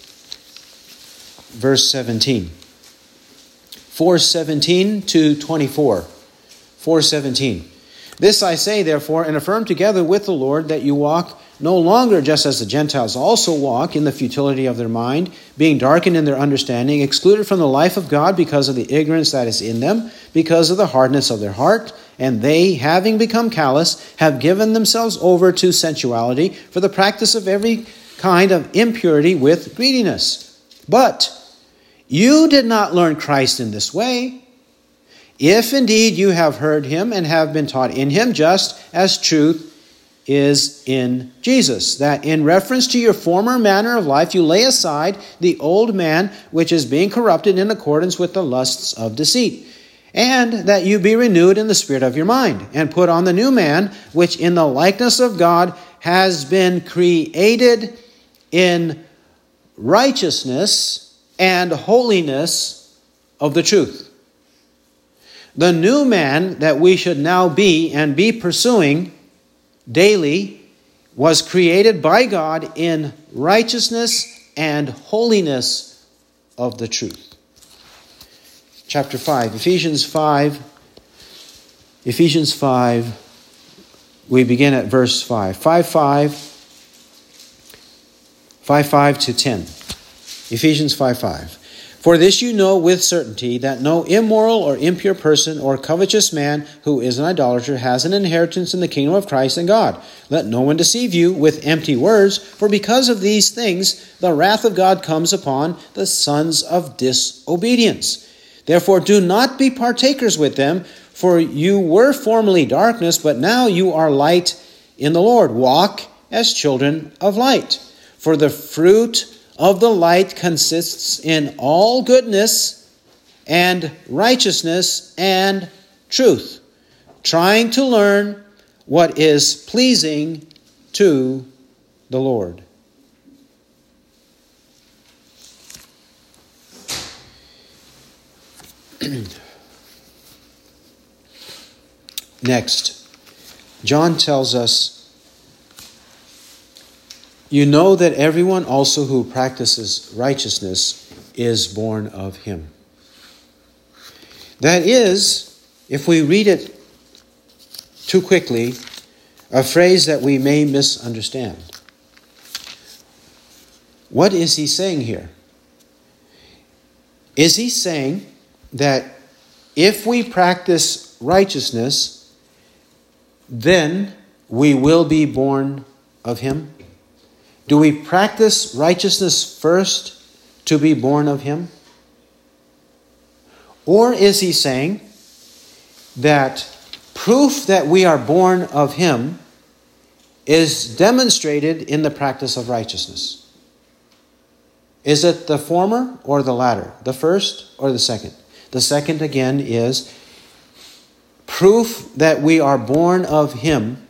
verse seventeen. four seventeen to twenty-four. four seventeen. This I say, therefore, and affirm together with the Lord, that you walk no longer just as the Gentiles also walk, in the futility of their mind, being darkened in their understanding, excluded from the life of God because of the ignorance that is in them, because of the hardness of their heart. And they, having become callous, have given themselves over to sensuality, for the practice of every kind of impurity with greediness. But you did not learn Christ in this way. If indeed you have heard him and have been taught in him, just as truth is in Jesus, that in reference to your former manner of life you lay aside the old man which is being corrupted in accordance with the lusts of deceit, and that you be renewed in the spirit of your mind, and put on the new man, which in the likeness of God has been created in righteousness and holiness of the truth. The new man that we should now be and be pursuing daily was created by God in righteousness and holiness of the truth. Chapter five, Ephesians five. Ephesians five, we begin at verse five. five five, five five to ten. Ephesians five five. For this you know with certainty, that no immoral or impure person or covetous man who is an idolater has an inheritance in the kingdom of Christ and God. Let no one deceive you with empty words, for because of these things the wrath of God comes upon the sons of disobedience. Therefore do not be partakers with them, for you were formerly darkness, but now you are light in the Lord. Walk as children of light. For the fruit of the light consists in all goodness and righteousness and truth, trying to learn what is pleasing to the Lord. Next, John tells us, you know that everyone also who practices righteousness is born of him. That is, if we read it too quickly, a phrase that we may misunderstand. What is he saying here? Is he saying that if we practice righteousness, then we will be born of him? Do we practice righteousness first to be born of him? Or is he saying that proof that we are born of him is demonstrated in the practice of righteousness? Is it the former or the latter? The first or the second? The second, again, is proof that we are born of him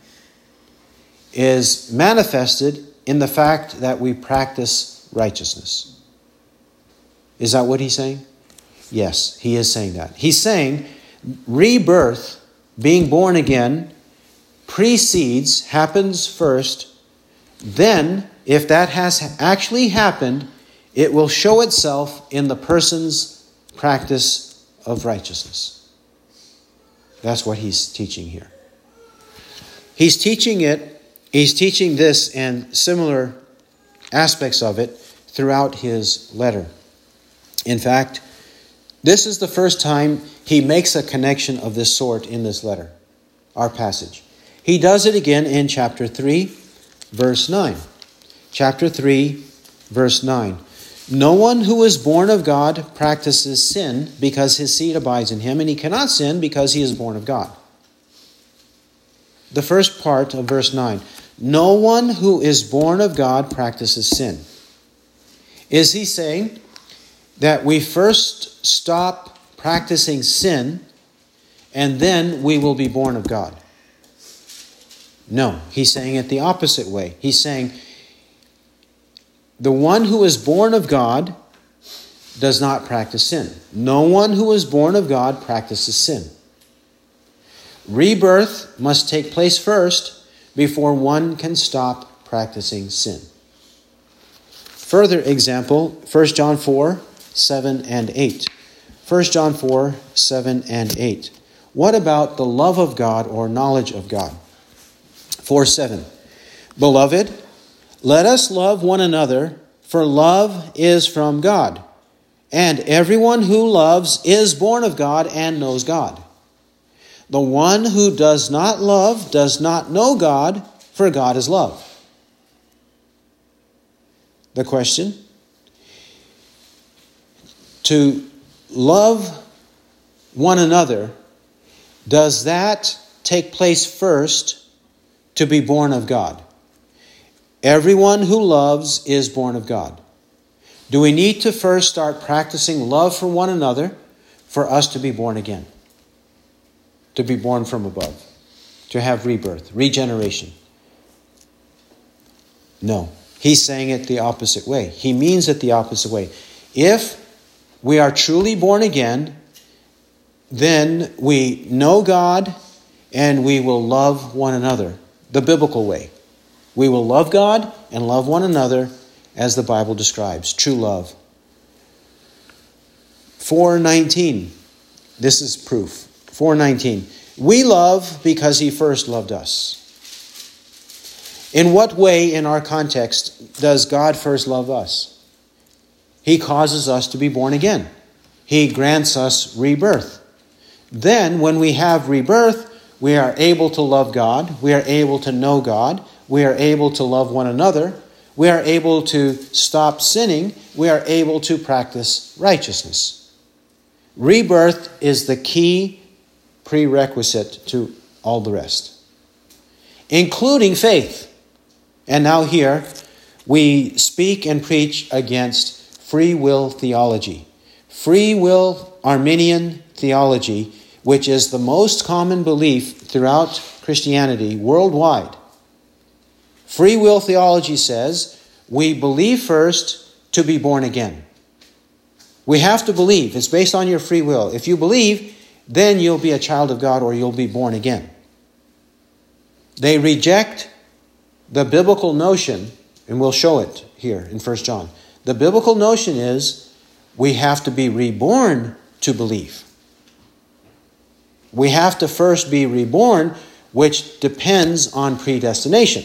is manifested in the fact that we practice righteousness. Is that what he's saying? Yes, he is saying that. He's saying rebirth, being born again, precedes, happens first. Then, if that has actually happened, it will show itself in the person's practice of righteousness. That's what he's teaching here. He's teaching it He's teaching this and similar aspects of it throughout his letter. In fact, this is the first time he makes a connection of this sort in this letter, our passage. He does it again in chapter three, verse nine. Chapter three, verse nine. No one who is born of God practices sin because his seed abides in him, and he cannot sin because he is born of God. The first part of verse nine. No one who is born of God practices sin. Is he saying that we first stop practicing sin and then we will be born of God? No, he's saying it the opposite way. He's saying the one who is born of God does not practice sin. No one who is born of God practices sin. Rebirth must take place first before one can stop practicing sin. Further example, First John four, seven and eight. First John four, seven and eight. What about the love of God or knowledge of God? four seven. Beloved, let us love one another, for love is from God. And everyone who loves is born of God and knows God. The one who does not love does not know God, for God is love. The question: to love one another, does that take place first to be born of God? Everyone who loves is born of God. Do we need to first start practicing love for one another for us to be born again? To be born from above, to have rebirth, regeneration? No. He's saying it the opposite way. He means it the opposite way. If we are truly born again, then we know God and we will love one another the biblical way. We will love God and love one another as the Bible describes, true love. four nineteen, this is proof. four nineteen, we love because he first loved us. In what way in our context does God first love us? He causes us to be born again. He grants us rebirth. Then when we have rebirth, we are able to love God. We are able to know God. We are able to love one another. We are able to stop sinning. We are able to practice righteousness. Rebirth is the key prerequisite to all the rest, including faith. And now here, we speak and preach against free will theology. Free will Arminian theology, which is the most common belief throughout Christianity worldwide. Free will theology says we believe first to be born again. We have to believe. It's based on your free will. If you believe, then you'll be a child of God or you'll be born again. They reject the biblical notion, and we'll show it here in First John. The biblical notion is we have to be reborn to believe. We have to first be reborn, which depends on predestination.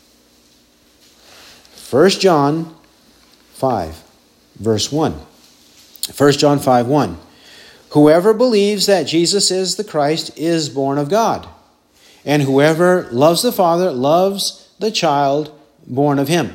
First John five, verse one. First John five, one. Whoever believes that Jesus is the Christ is born of God. And whoever loves the Father loves the child born of him.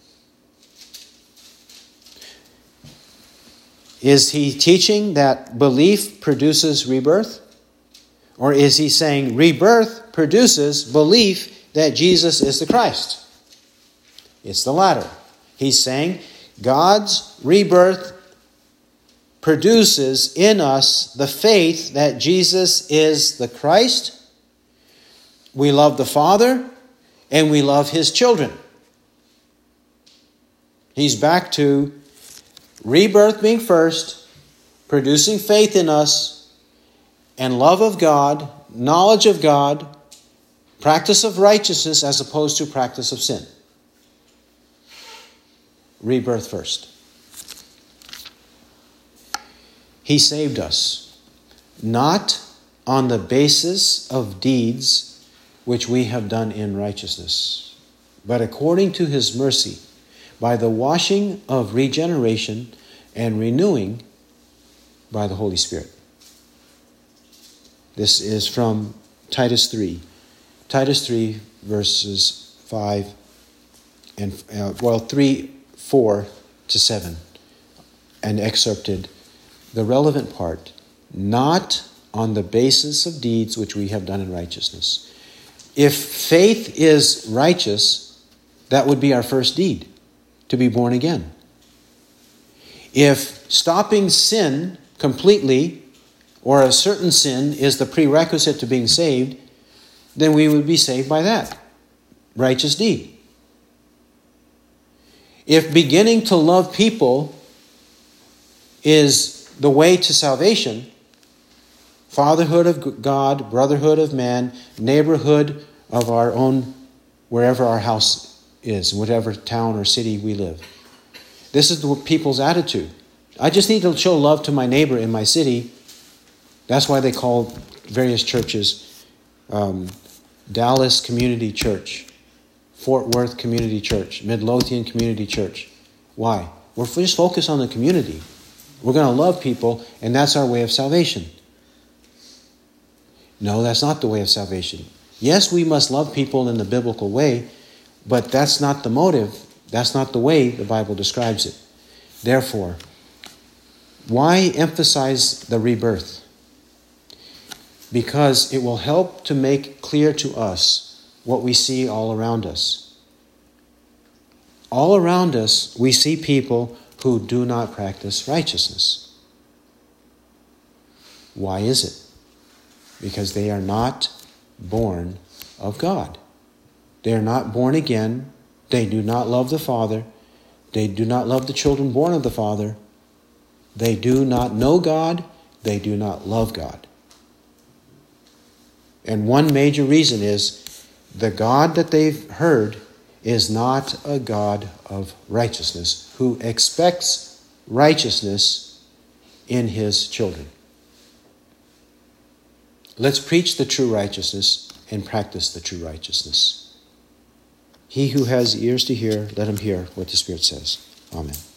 Is he teaching that belief produces rebirth? Or is he saying rebirth produces belief that Jesus is the Christ? It's the latter. He's saying God's rebirth produces in us the faith that Jesus is the Christ. We love the Father and we love his children. He's back to rebirth being first, producing faith in us, and love of God, knowledge of God, practice of righteousness as opposed to practice of sin. Rebirth first. He saved us, not on the basis of deeds which we have done in righteousness, but according to his mercy, by the washing of regeneration and renewing by the Holy Spirit. This is from Titus three. Titus three, verses five and, uh, well, three, four to seven. And excerpted the relevant part, not on the basis of deeds which we have done in righteousness. If faith is righteous, that would be our first deed, to be born again. If stopping sin completely, or a certain sin, is the prerequisite to being saved, then we would be saved by that righteous deed. If beginning to love people is the way to salvation, fatherhood of God, brotherhood of man, neighborhood of our own, wherever our house is, whatever town or city we live. This is the people's attitude. I just need to show love to my neighbor in my city. That's why they call various churches um, Dallas Community Church, Fort Worth Community Church, Midlothian Community Church. Why? We're just focused on the community. We're going to love people, and that's our way of salvation. No, that's not the way of salvation. Yes, we must love people in the biblical way, but that's not the motive. That's not the way the Bible describes it. Therefore, why emphasize the rebirth? Because it will help to make clear to us what we see all around us. All around us, we see people who do not practice righteousness. Why is it? Because they are not born of God. They are not born again. They do not love the Father. They do not love the children born of the Father. They do not know God. They do not love God. And one major reason is the God that they've heard is not a God of righteousness, who expects righteousness in his children. Let's preach the true righteousness and practice the true righteousness. He who has ears to hear, let him hear what the Spirit says. Amen.